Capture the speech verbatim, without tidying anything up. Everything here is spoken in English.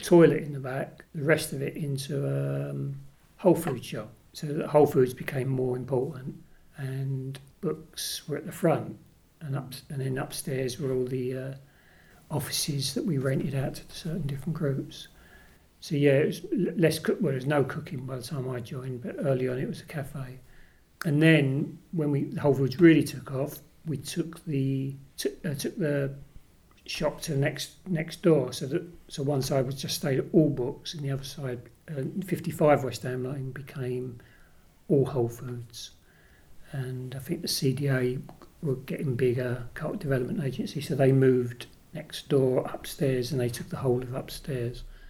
toilet in the back, the rest of it into a um, Whole Foods shop. So that Whole Foods became more important, and books were at the front, and up and then upstairs were all the uh, offices that we rented out to certain different groups. So yeah, it was less cook. Well, there was no cooking by the time I joined, but early on it was a cafe. And then when we Whole Foods really took off, we took the took, uh, took the shop to the next next door. So that so one side was just stayed at all books, and the other side, uh, fifty-five West Ham Lane, became all Whole Foods. And I think the C D A were getting bigger, Cultural Development Agency, so they moved next door upstairs, and they took the whole of upstairs.